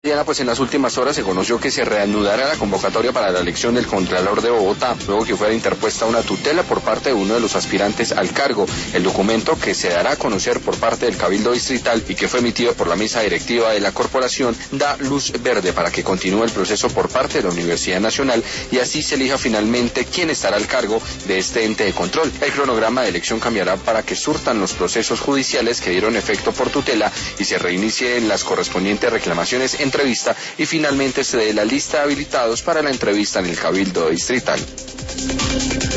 Diana, pues en las últimas horas se conoció que se reanudará la convocatoria para la elección del Contralor de Bogotá, luego que fuera interpuesta una tutela por parte de uno de los aspirantes al cargo. El documento, que se dará a conocer por parte del Cabildo Distrital y que fue emitido por la mesa directiva de la corporación, da luz verde para que continúe el proceso por parte de la Universidad Nacional y así se elija finalmente quién estará al cargo de este ente de control. El cronograma de elección cambiará para que surtan los procesos judiciales que dieron efecto por tutela y se reinicien las correspondientes reclamaciones, entrevista y finalmente se dé la lista de habilitados para la entrevista en el Cabildo Distrital.